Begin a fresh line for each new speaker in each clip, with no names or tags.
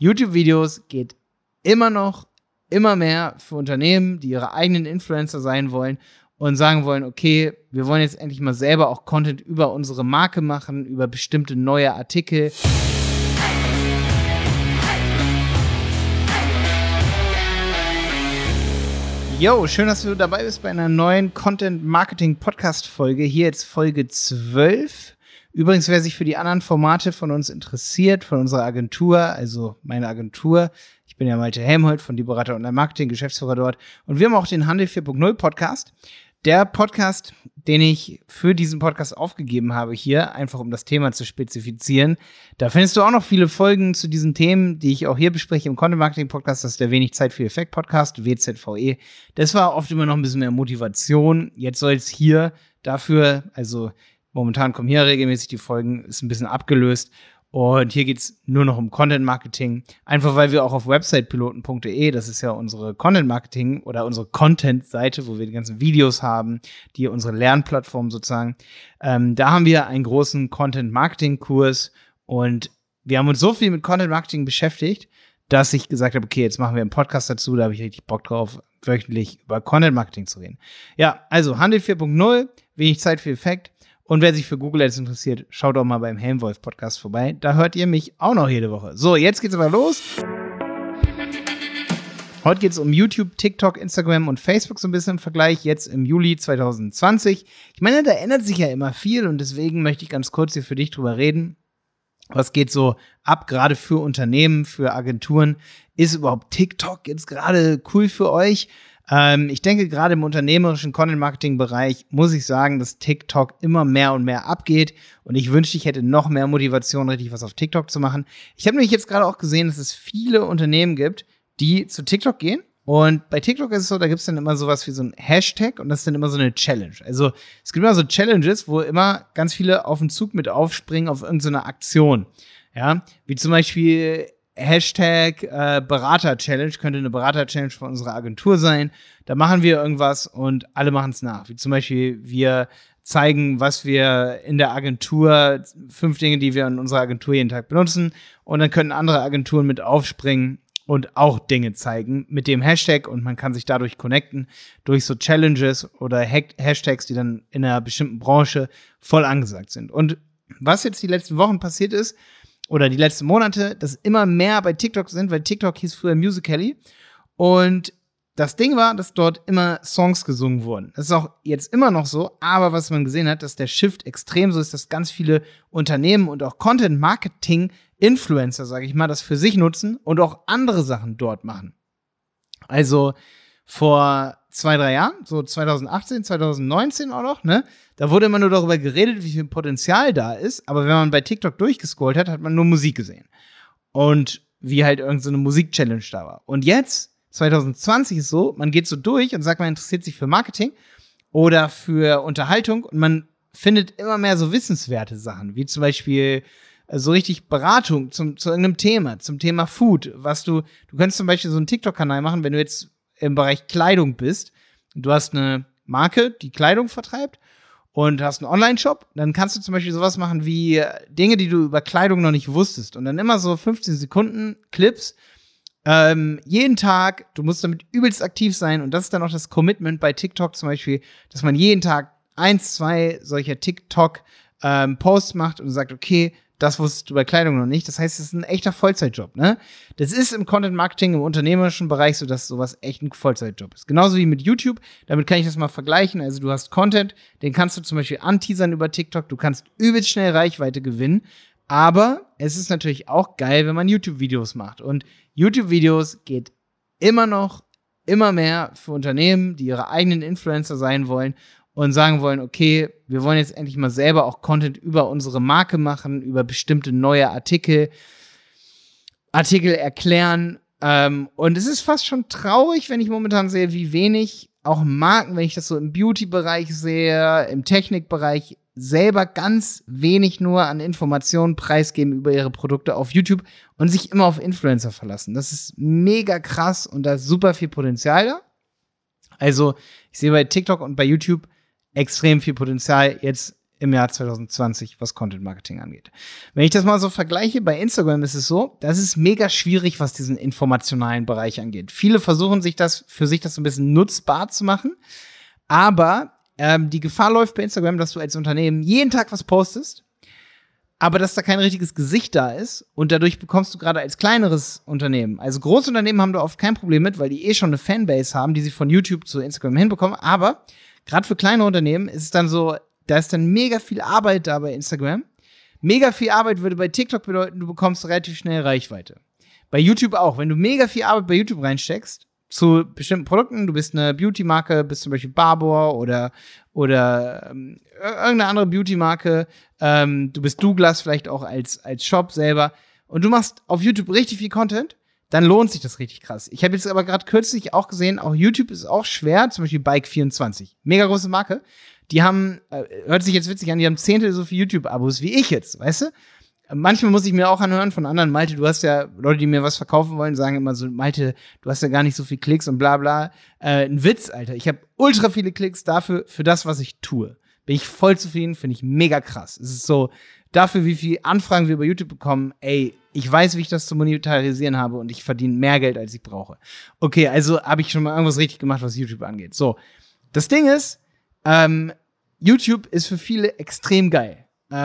YouTube-Videos geht immer noch, immer mehr für Unternehmen, die ihre eigenen Influencer sein wollen und sagen wollen, okay, wir wollen jetzt endlich mal selber auch Content über unsere Marke machen, über bestimmte neue Artikel. Yo, schön, dass du dabei bist bei einer neuen Content-Marketing-Podcast-Folge. Hier jetzt Folge 12. Übrigens, wer sich für die anderen Formate von uns interessiert, von unserer Agentur, also meine Agentur, ich bin ja Malte Helmholt von Die Berater Online-Marketing, Geschäftsführer dort. Und wir haben auch den Handel 4.0 Podcast. Der Podcast, den ich für diesen Podcast aufgegeben habe hier, einfach um das Thema zu spezifizieren. Da findest du auch noch viele Folgen zu diesen Themen, die ich auch hier bespreche im Content Marketing Podcast. Das ist der Wenig Zeit für Effekt Podcast, WZVE. Das war oft immer noch ein bisschen mehr Motivation. Jetzt soll es hier dafür, also momentan kommen hier regelmäßig die Folgen, ist ein bisschen abgelöst. Und hier geht's nur noch um Content Marketing. Einfach weil wir auch auf websitepiloten.de, das ist ja unsere Content Marketing oder unsere Content-Seite, wo wir die ganzen Videos haben, die unsere Lernplattform sozusagen. Da haben wir einen großen Content Marketing Kurs und wir haben uns so viel mit Content Marketing beschäftigt, dass ich gesagt habe, okay, jetzt machen wir einen Podcast dazu, da habe ich richtig Bock drauf, wöchentlich über Content Marketing zu reden. Ja, also Handel 4.0, wenig Zeit für Effekt. Und wer sich für Google Ads interessiert, schaut auch mal beim Helmwolf Podcast vorbei. Da hört ihr mich auch noch jede Woche. So, jetzt geht's aber los. Heute geht's um YouTube, TikTok, Instagram und Facebook so ein bisschen im Vergleich. Jetzt im Juli 2020. Ich meine, da ändert sich ja immer viel und deswegen möchte ich ganz kurz hier für dich drüber reden. Was geht so ab, gerade für Unternehmen, für Agenturen? Ist überhaupt TikTok jetzt gerade cool für euch? Ich denke, gerade im unternehmerischen Content-Marketing-Bereich muss ich sagen, dass TikTok immer mehr und mehr abgeht und ich wünschte, ich hätte noch mehr Motivation, richtig was auf TikTok zu machen. Ich habe nämlich jetzt gerade auch gesehen, dass es viele Unternehmen gibt, die zu TikTok gehen und bei TikTok ist es so, da gibt es dann immer sowas wie so ein Hashtag und das ist dann immer so eine Challenge. Also es gibt immer so Challenges, wo immer ganz viele auf den Zug mit aufspringen auf irgendeine Aktion. Ja, wie zum Beispiel Hashtag Berater-Challenge, könnte eine Berater-Challenge von unserer Agentur sein. Da machen wir irgendwas und alle machen es nach. Wie zum Beispiel, wir zeigen, was wir in der Agentur, 5 Dinge, die wir in unserer Agentur jeden Tag benutzen. Und dann können andere Agenturen mit aufspringen und auch Dinge zeigen mit dem Hashtag und man kann sich dadurch connecten durch so Challenges oder Hashtags, die dann in einer bestimmten Branche voll angesagt sind. Und was jetzt die letzten Wochen passiert ist, oder die letzten Monate, dass immer mehr bei TikTok sind, weil TikTok hieß früher Musical.ly. Und das Ding war, dass dort immer Songs gesungen wurden. Das ist auch jetzt immer noch so, aber was man gesehen hat, dass der Shift extrem so ist, dass ganz viele Unternehmen und auch Content-Marketing-Influencer, sage ich mal, das für sich nutzen und auch andere Sachen dort machen. Also vor 2-3 Jahren, so 2018, 2019 auch noch, ne? Da wurde immer nur darüber geredet, wie viel Potenzial da ist, aber wenn man bei TikTok durchgescrollt hat, hat man nur Musik gesehen. Und wie halt irgend so eine Musik-Challenge da war. Und jetzt, 2020 ist so, man geht so durch und sagt, man interessiert sich für Marketing oder für Unterhaltung und man findet immer mehr so wissenswerte Sachen, wie zum Beispiel so richtig Beratung zu irgendeinem Thema, zum Thema Food, du könntest zum Beispiel so einen TikTok-Kanal machen, wenn du jetzt im Bereich Kleidung bist, du hast eine Marke, die Kleidung vertreibt und hast einen Online-Shop, dann kannst du zum Beispiel sowas machen wie Dinge, die du über Kleidung noch nicht wusstest und dann immer so 15 Sekunden Clips, jeden Tag, du musst damit übelst aktiv sein und das ist dann auch das Commitment bei TikTok zum Beispiel, dass man jeden Tag 1, 2 solcher TikTok-Posts macht und sagt, okay, das wusstest du bei Kleidung noch nicht. Das heißt, es ist ein echter Vollzeitjob, ne? Das ist im Content-Marketing, im unternehmerischen Bereich so, dass sowas echt ein Vollzeitjob ist. Genauso wie mit YouTube. Damit kann ich das mal vergleichen. Also du hast Content, den kannst du zum Beispiel anteasern über TikTok. Du kannst übelst schnell Reichweite gewinnen. Aber es ist natürlich auch geil, wenn man YouTube-Videos macht. Und YouTube-Videos geht immer noch, immer mehr für Unternehmen, die ihre eigenen Influencer sein wollen und sagen wollen, okay, wir wollen jetzt endlich mal selber auch Content über unsere Marke machen, über bestimmte neue Artikel erklären. Und es ist fast schon traurig, wenn ich momentan sehe, wie wenig auch Marken, wenn ich das so im Beauty-Bereich sehe, im Technikbereich, selber ganz wenig nur an Informationen preisgeben über ihre Produkte auf YouTube und sich immer auf Influencer verlassen. Das ist mega krass und da ist super viel Potenzial da. Also ich sehe bei TikTok und bei YouTube extrem viel Potenzial jetzt im Jahr 2020, was Content Marketing angeht. Wenn ich das mal so vergleiche, bei Instagram ist es so, das ist mega schwierig, was diesen informationalen Bereich angeht. Viele versuchen für sich das so ein bisschen nutzbar zu machen, aber die Gefahr läuft bei Instagram, dass du als Unternehmen jeden Tag was postest, aber dass da kein richtiges Gesicht da ist und dadurch bekommst du gerade als kleineres Unternehmen, also große Unternehmen haben da oft kein Problem mit, weil die schon eine Fanbase haben, die sie von YouTube zu Instagram hinbekommen, aber gerade für kleine Unternehmen ist es dann so, da ist dann mega viel Arbeit da bei Instagram. Mega viel Arbeit würde bei TikTok bedeuten, du bekommst relativ schnell Reichweite. Bei YouTube auch. Wenn du mega viel Arbeit bei YouTube reinsteckst, zu bestimmten Produkten, du bist eine Beauty-Marke, bist zum Beispiel Barbour oder irgendeine andere Beauty-Marke, du bist Douglas vielleicht auch als Shop selber und du machst auf YouTube richtig viel Content, dann lohnt sich das richtig krass. Ich habe jetzt aber gerade kürzlich auch gesehen, auch YouTube ist auch schwer, zum Beispiel Bike24, mega große Marke, die haben, hört sich jetzt witzig an, die haben 10 so viele YouTube-Abos wie ich jetzt, weißt du? Manchmal muss ich mir auch anhören von anderen, Malte, du hast ja, Leute, die mir was verkaufen wollen, sagen immer so, Malte, du hast ja gar nicht so viel Klicks und bla bla. Ein Witz, Alter. Ich habe ultra viele Klicks für das, was ich tue. Bin ich voll zufrieden, finde ich mega krass. Es ist so, dafür, wie viele Anfragen wir über YouTube bekommen, ey, ich weiß, wie ich das zu monetarisieren habe und ich verdiene mehr Geld, als ich brauche. Okay, also habe ich schon mal irgendwas richtig gemacht, was YouTube angeht. So, das Ding ist, YouTube ist für viele extrem geil.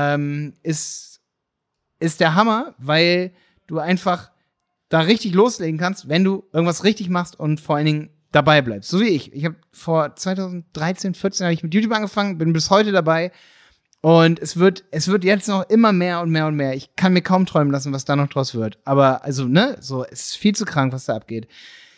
Ist der Hammer, weil du einfach da richtig loslegen kannst, wenn du irgendwas richtig machst und vor allen Dingen dabei bleibst. So wie ich. Ich habe vor 2013, 14 habe ich mit YouTube angefangen, bin bis heute dabei und es wird jetzt noch immer mehr und mehr und mehr. Ich kann mir kaum träumen lassen, was da noch draus wird. Aber also, so, es ist viel zu krank, was da abgeht.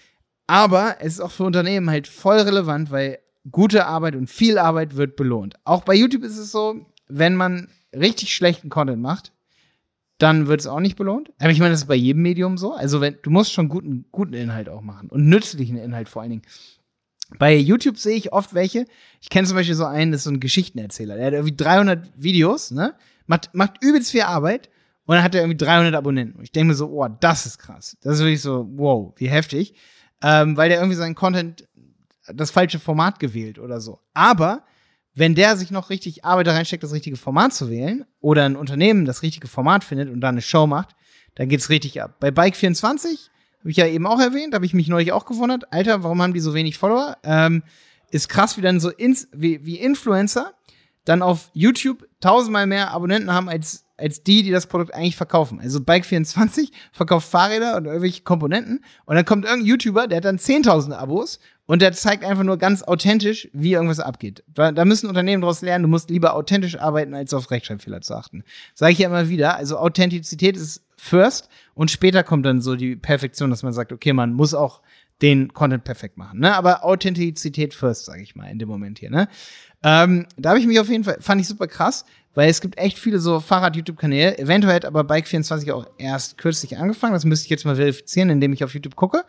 Aber es ist auch für Unternehmen halt voll relevant, weil gute Arbeit und viel Arbeit wird belohnt. Auch bei YouTube ist es so, wenn man richtig schlechten Content macht, dann wird es auch nicht belohnt. Aber ich meine, das ist bei jedem Medium so. Also du musst schon guten Inhalt auch machen und nützlichen Inhalt vor allen Dingen. Bei YouTube sehe ich oft welche. Ich kenne zum Beispiel so einen, das ist so ein Geschichtenerzähler. Der hat irgendwie 300 Videos, ne? Macht übelst viel Arbeit und dann hat er irgendwie 300 Abonnenten. Und ich denke mir so, oh, das ist krass. Das ist wirklich so, wow, wie heftig. Weil der irgendwie seinen Content das falsche Format gewählt oder so. Aber wenn der sich noch richtig Arbeit da reinsteckt, das richtige Format zu wählen oder ein Unternehmen das richtige Format findet und dann eine Show macht, dann geht's richtig ab. Bei Bike24 habe ich ja eben auch erwähnt, habe ich mich neulich auch gewundert. Alter, warum haben die so wenig Follower? Ist krass, wie dann so wie Influencer dann auf YouTube 1000-mal mehr Abonnenten haben als die das Produkt eigentlich verkaufen. Also Bike24 verkauft Fahrräder und irgendwelche Komponenten und dann kommt irgendein YouTuber, der hat dann 10.000 Abos und der zeigt einfach nur ganz authentisch, wie irgendwas abgeht. Da müssen Unternehmen daraus lernen, du musst lieber authentisch arbeiten, als auf Rechtschreibfehler zu achten. Sage ich ja immer wieder. Also Authentizität ist first und später kommt dann so die Perfektion, dass man sagt, okay, man muss auch den Content perfekt machen, ne? Aber Authentizität first, sage ich mal, in dem Moment hier, ne? Da habe ich mich auf jeden Fall, fand ich super krass, weil es gibt echt viele so Fahrrad-YouTube-Kanäle. Eventuell hat aber Bike24 auch erst kürzlich angefangen. Das müsste ich jetzt mal verifizieren, indem ich auf YouTube gucke.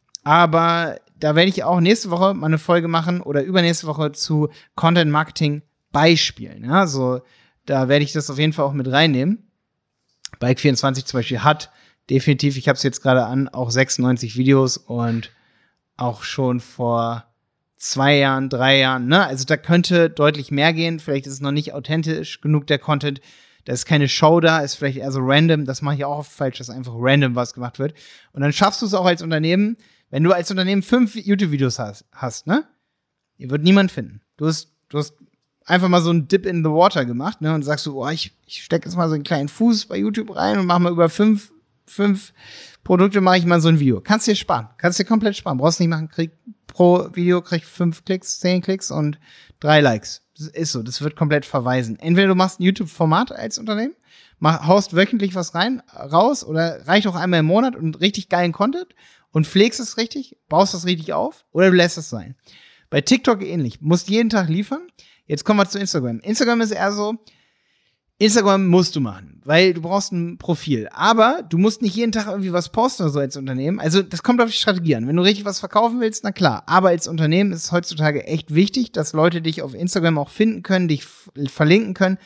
Aber da werde ich auch nächste Woche mal eine Folge machen oder übernächste Woche zu Content-Marketing-Beispielen. Ja, so, da werde ich das auf jeden Fall auch mit reinnehmen. Bike24 zum Beispiel hat definitiv, ich habe es jetzt gerade an, auch 96 Videos und auch schon vor 2 Jahren, 3 Jahren, ne? Also da könnte deutlich mehr gehen. Vielleicht ist es noch nicht authentisch genug, der Content. Da ist keine Show da, ist vielleicht eher so random. Das mache ich auch oft falsch, dass einfach random was gemacht wird. Und dann schaffst du es auch als Unternehmen, wenn du als Unternehmen 5 YouTube-Videos hast, ne? Ihr wird niemand finden. Du hast einfach mal so einen Dip in the water gemacht, ne? Und sagst du, oh, ich stecke jetzt mal so einen kleinen Fuß bei YouTube rein und mach mal über 5 Produkte mache ich mal so ein Video. Kannst dir sparen. Kannst dir komplett sparen. Brauchst nicht machen, pro Video krieg 5 Klicks, 10 Klicks und 3 Likes. Das ist so. Das wird komplett verweisen. Entweder du machst ein YouTube-Format als Unternehmen, haust wöchentlich was raus oder reicht auch einmal im Monat und richtig geilen Content und pflegst es richtig, baust das richtig auf oder du lässt es sein. Bei TikTok ähnlich. Musst jeden Tag liefern. Jetzt kommen wir zu Instagram. Instagram ist eher so, Instagram musst du machen, weil du brauchst ein Profil. Aber du musst nicht jeden Tag irgendwie was posten oder so als Unternehmen. Also das kommt auf die Strategie an. Wenn du richtig was verkaufen willst, na klar. Aber als Unternehmen ist es heutzutage echt wichtig, dass Leute dich auf Instagram auch finden können, dich verlinken können.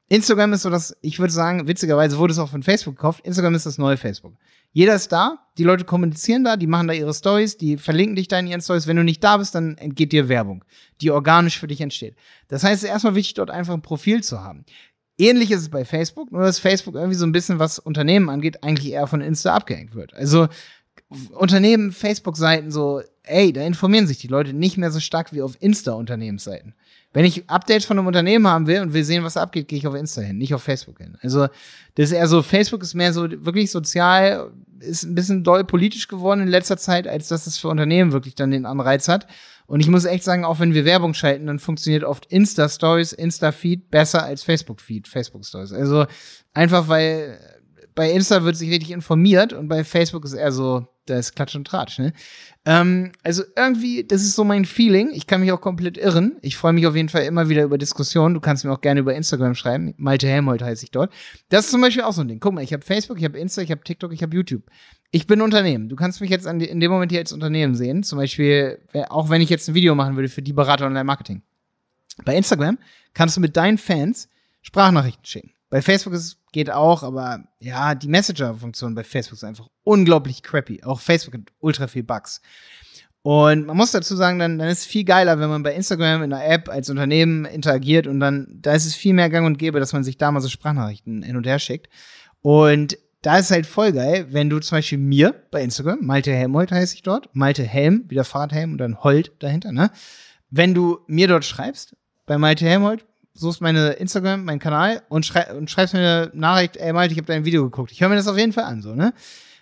Instagram ist so das, ich würde sagen, witzigerweise wurde es auch von Facebook gekauft. Instagram ist das neue Facebook. Jeder ist da, die Leute kommunizieren da, die machen da ihre Stories, die verlinken dich da in ihren Stories. Wenn du nicht da bist, dann entgeht dir Werbung, die organisch für dich entsteht. Das heißt, es ist erstmal wichtig, dort einfach ein Profil zu haben. Ähnlich ist es bei Facebook, nur dass Facebook irgendwie so ein bisschen, was Unternehmen angeht, eigentlich eher von Insta abgehängt wird. Also Unternehmen, Facebook-Seiten so, da informieren sich die Leute nicht mehr so stark wie auf Insta-Unternehmensseiten. Wenn ich Updates von einem Unternehmen haben will und will sehen, was abgeht, gehe ich auf Insta hin, nicht auf Facebook hin. Also das ist eher so, Facebook ist mehr so wirklich sozial, ist ein bisschen doll politisch geworden in letzter Zeit, als dass es für Unternehmen wirklich dann den Anreiz hat. Und ich muss echt sagen, auch wenn wir Werbung schalten, dann funktioniert oft Insta-Stories, Insta-Feed besser als Facebook-Feed, Facebook-Stories. Also einfach, weil bei Insta wird sich richtig informiert und bei Facebook ist eher so, da ist Klatsch und Tratsch, ne? Also irgendwie, das ist so mein Feeling. Ich kann mich auch komplett irren. Ich freue mich auf jeden Fall immer wieder über Diskussionen. Du kannst mir auch gerne über Instagram schreiben. Malte Helmholt heiße ich dort. Das ist zum Beispiel auch so ein Ding. Guck mal, ich habe Facebook, ich habe Insta, ich habe TikTok, ich habe YouTube. Ich bin Unternehmen. Du kannst mich jetzt in dem Moment hier als Unternehmen sehen. Zum Beispiel, auch wenn ich jetzt ein Video machen würde für die Berater Online-Marketing. Bei Instagram kannst du mit deinen Fans Sprachnachrichten schicken. Bei Facebook geht auch, aber ja, die Messenger-Funktion bei Facebook ist einfach unglaublich crappy. Auch Facebook hat ultra viel Bugs. Und man muss dazu sagen, dann ist es viel geiler, wenn man bei Instagram in der App als Unternehmen interagiert und da ist es viel mehr gang und gäbe, dass man sich da mal so Sprachnachrichten hin und her schickt. Und da ist halt voll geil, wenn du zum Beispiel mir bei Instagram, Malte Helmholt heiße ich dort, Malte Helm, wie der Fahrradhelm und dann Holt dahinter, ne? Wenn du mir dort schreibst, bei Malte Helmholt, suchst meine Instagram, meinen Kanal und schreibst mir eine Nachricht, ey Malte, ich habe dein Video geguckt. Ich höre mir das auf jeden Fall an, so, ne?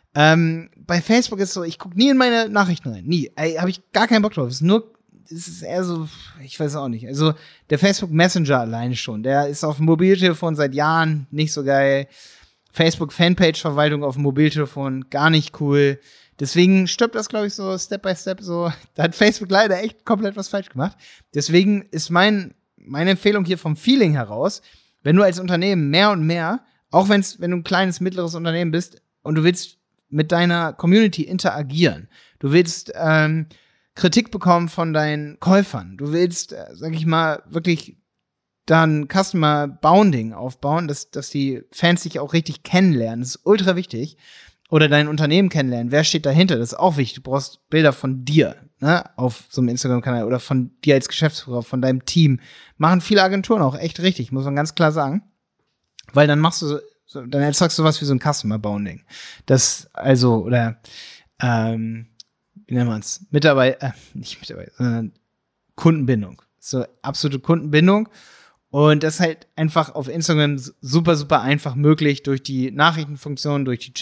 Bei Facebook ist so, ich gucke nie in meine Nachrichten rein. Nie. Habe ich gar keinen Bock drauf. Es ist eher so, ich weiß auch nicht. Also, der Facebook Messenger alleine schon, der ist auf dem Mobiltelefon seit Jahren nicht so geil. Facebook Fanpage-Verwaltung auf dem Mobiltelefon, gar nicht cool. Deswegen stirbt das, glaube ich, so Step by Step so. Da hat Facebook leider echt komplett was falsch gemacht. Deswegen ist meine Empfehlung hier vom Feeling heraus, wenn du als Unternehmen mehr und mehr, auch wenn du ein kleines, mittleres Unternehmen bist und du willst mit deiner Community interagieren, du willst Kritik bekommen von deinen Käufern, du willst, sag ich mal, wirklich dann Customer Bounding aufbauen, dass die Fans dich auch richtig kennenlernen, das ist ultra wichtig. Oder dein Unternehmen kennenlernen. Wer steht dahinter? Das ist auch wichtig. Du brauchst Bilder von dir, ne, auf so einem Instagram-Kanal oder von dir als Geschäftsführer, von deinem Team. Machen viele Agenturen auch echt richtig, muss man ganz klar sagen. Weil dann dann erzeugst du was wie so ein Customer Bounding. Das, also, oder, wie nennt man's? Nicht Mitarbeiter, sondern Kundenbindung. So, absolute Kundenbindung. Und das ist halt einfach auf Instagram super, super einfach möglich durch die Nachrichtenfunktion, durch die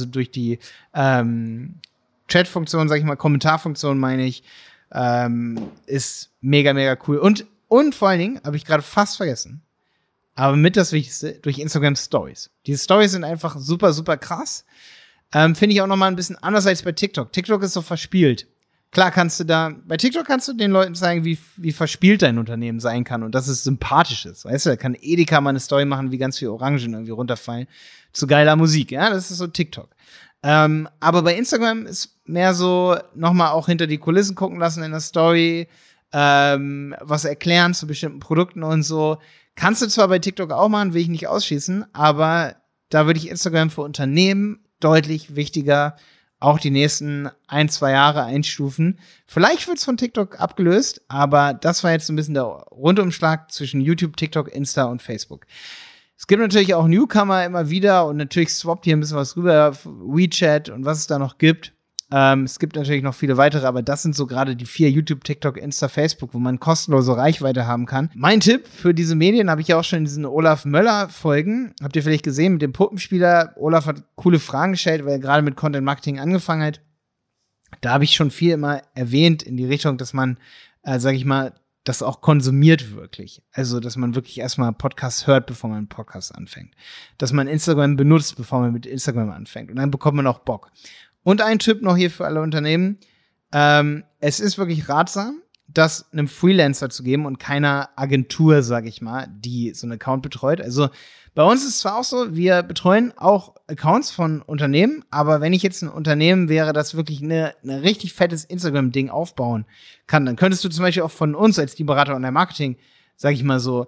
Chatfunktion, sag ich mal, Kommentarfunktion meine ich, ist mega, mega cool. Und vor allen Dingen, habe ich gerade fast vergessen, aber mit das Wichtigste, durch Instagram Stories. Diese Stories sind einfach super, super krass. Finde ich auch nochmal ein bisschen anders als bei TikTok. TikTok ist so verspielt. Klar bei TikTok kannst du den Leuten zeigen, wie verspielt dein Unternehmen sein kann und dass es sympathisch ist. Weißt du, da kann Edeka mal eine Story machen, wie ganz viele Orangen irgendwie runterfallen zu geiler Musik. Ja, das ist so TikTok. Aber bei Instagram ist mehr so nochmal auch hinter die Kulissen gucken lassen in der Story, was erklären zu bestimmten Produkten und so. Kannst du zwar bei TikTok auch machen, will ich nicht ausschließen, aber da würde ich Instagram für Unternehmen deutlich wichtiger auch die nächsten 1-2 Jahre einstufen. Vielleicht wird es von TikTok abgelöst, aber das war jetzt ein bisschen der Rundumschlag zwischen YouTube, TikTok, Insta und Facebook. Es gibt natürlich auch Newcomer immer wieder und natürlich swappt hier ein bisschen was rüber, WeChat und was es da noch gibt. Es gibt natürlich noch viele weitere, aber das sind so gerade die 4: YouTube, TikTok, Insta, Facebook, wo man kostenlose Reichweite haben kann. Mein Tipp für diese Medien habe ich ja auch schon in diesen Olaf Möller-Folgen. Habt ihr vielleicht gesehen mit dem Puppenspieler? Olaf hat coole Fragen gestellt, weil er gerade mit Content Marketing angefangen hat. Da habe ich schon viel immer erwähnt in die Richtung, dass man, sag ich mal, das auch konsumiert wirklich. Also, dass man wirklich erstmal Podcasts hört, bevor man einen Podcast anfängt. Dass man Instagram benutzt, bevor man mit Instagram anfängt. Und dann bekommt man auch Bock. Und ein Tipp noch hier für alle Unternehmen. Es ist wirklich ratsam, das einem Freelancer zu geben und keiner Agentur, sage ich mal, die so einen Account betreut. Also bei uns ist es zwar auch so, wir betreuen auch Accounts von Unternehmen, aber wenn ich jetzt ein Unternehmen wäre, das wirklich eine richtig fettes Instagram-Ding aufbauen kann, dann könntest du zum Beispiel auch von uns als die Berater Online-Marketing, sage ich mal so,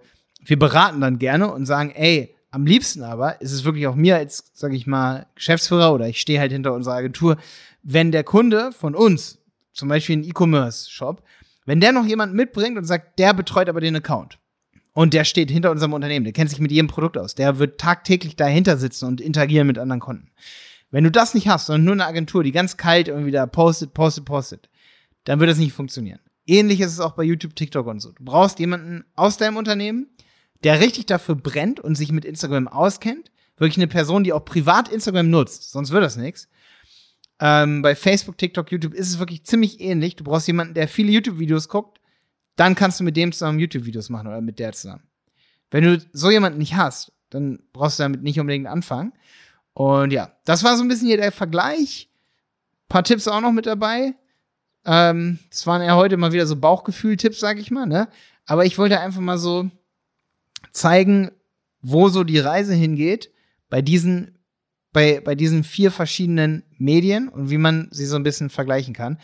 wir beraten dann gerne und sagen, ey, am liebsten aber ist es wirklich auch mir als, sage ich mal, Geschäftsführer oder ich stehe halt hinter unserer Agentur, wenn der Kunde von uns, zum Beispiel ein E-Commerce-Shop, wenn der noch jemanden mitbringt und sagt, der betreut aber den Account und der steht hinter unserem Unternehmen, der kennt sich mit jedem Produkt aus, der wird tagtäglich dahinter sitzen und interagieren mit anderen Kunden. Wenn du das nicht hast, sondern nur eine Agentur, die ganz kalt irgendwie da postet, dann wird das nicht funktionieren. Ähnlich ist es auch bei YouTube, TikTok und so. Du brauchst jemanden aus deinem Unternehmen, der richtig dafür brennt und sich mit Instagram auskennt. Wirklich eine Person, die auch privat Instagram nutzt, sonst wird das nichts. Bei Facebook, TikTok, YouTube ist es wirklich ziemlich ähnlich. Du brauchst jemanden, der viele YouTube-Videos guckt, dann kannst du mit dem zusammen YouTube-Videos machen oder mit der zusammen. Wenn du so jemanden nicht hast, dann brauchst du damit nicht unbedingt anfangen. Und ja, das war so ein bisschen hier der Vergleich. Ein paar Tipps auch noch mit dabei. Das waren ja heute mal wieder so Bauchgefühl-Tipps, sag ich mal, ne? Aber ich wollte einfach mal so zeigen, wo so die Reise hingeht bei diesen 4 verschiedenen Medien und wie man sie so ein bisschen vergleichen kann.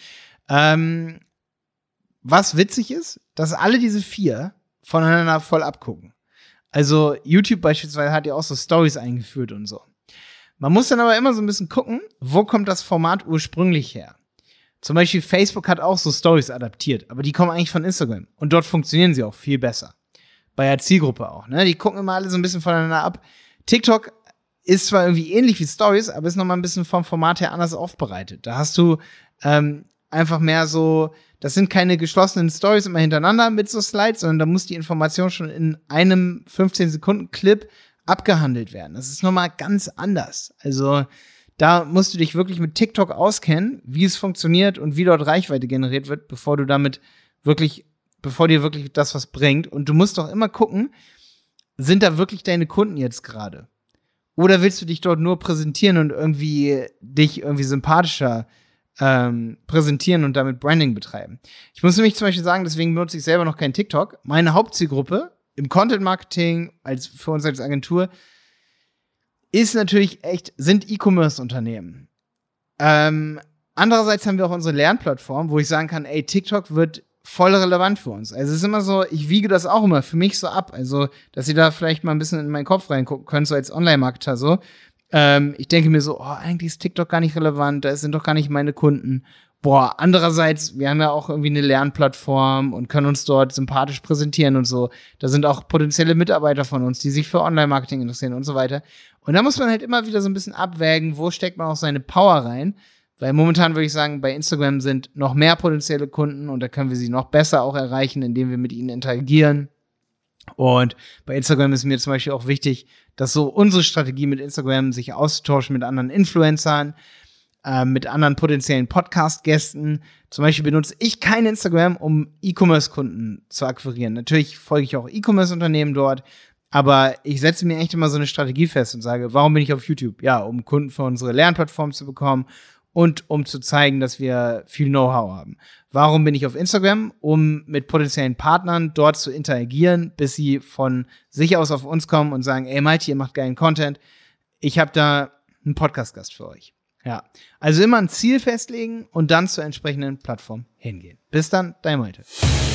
Was witzig ist, dass alle diese 4 voneinander voll abgucken. Also YouTube beispielsweise hat ja auch so Stories eingeführt und so. Man muss dann aber immer so ein bisschen gucken, wo kommt das Format ursprünglich her. Zum Beispiel Facebook hat auch so Stories adaptiert, aber die kommen eigentlich von Instagram. Und dort funktionieren sie auch viel besser. Bei der Zielgruppe auch, ne? Die gucken immer alle so ein bisschen voneinander ab. TikTok ist zwar irgendwie ähnlich wie Stories, aber ist nochmal ein bisschen vom Format her anders aufbereitet. Da hast du einfach mehr so, das sind keine geschlossenen Stories immer hintereinander mit so Slides, sondern da muss die Information schon in einem 15-Sekunden-Clip abgehandelt werden. Das ist nochmal ganz anders. Also da musst du dich wirklich mit TikTok auskennen, wie es funktioniert und wie dort Reichweite generiert wird, bevor dir wirklich das was bringt. Und du musst doch immer gucken, sind da wirklich deine Kunden jetzt gerade? Oder willst du dich dort nur präsentieren und dich irgendwie sympathischer präsentieren und damit Branding betreiben? Ich muss nämlich zum Beispiel sagen, deswegen benutze ich selber noch kein TikTok. Meine Hauptzielgruppe im Content-Marketing, für uns als Agentur, ist natürlich sind E-Commerce-Unternehmen. Andererseits haben wir auch unsere Lernplattform, wo ich sagen kann, ey, TikTok wird voll relevant für uns. Also es ist immer so, ich wiege das auch immer für mich so ab. Also, dass ihr da vielleicht mal ein bisschen in meinen Kopf reingucken könnt, so als Online-Marketer so. Ich denke mir so, eigentlich ist TikTok gar nicht relevant, da sind doch gar nicht meine Kunden. Andererseits, wir haben ja auch irgendwie eine Lernplattform und können uns dort sympathisch präsentieren und so. Da sind auch potenzielle Mitarbeiter von uns, die sich für Online-Marketing interessieren und so weiter. Und da muss man halt immer wieder so ein bisschen abwägen, wo steckt man auch seine Power rein. Weil momentan würde ich sagen, bei Instagram sind noch mehr potenzielle Kunden und da können wir sie noch besser auch erreichen, indem wir mit ihnen interagieren. Und bei Instagram ist mir zum Beispiel auch wichtig, dass so unsere Strategie mit Instagram sich auszutauschen mit anderen Influencern, mit anderen potenziellen Podcast-Gästen. Zum Beispiel benutze ich kein Instagram, um E-Commerce-Kunden zu akquirieren. Natürlich folge ich auch E-Commerce-Unternehmen dort, aber ich setze mir echt immer so eine Strategie fest und sage, warum bin ich auf YouTube? Ja, um Kunden für unsere Lernplattform zu bekommen und um zu zeigen, dass wir viel Know-how haben. Warum bin ich auf Instagram? Um mit potenziellen Partnern dort zu interagieren, bis sie von sich aus auf uns kommen und sagen, ey Malte, ihr macht geilen Content. Ich habe da einen Podcast-Gast für euch. Ja, also immer ein Ziel festlegen und dann zur entsprechenden Plattform hingehen. Bis dann, dein Malte.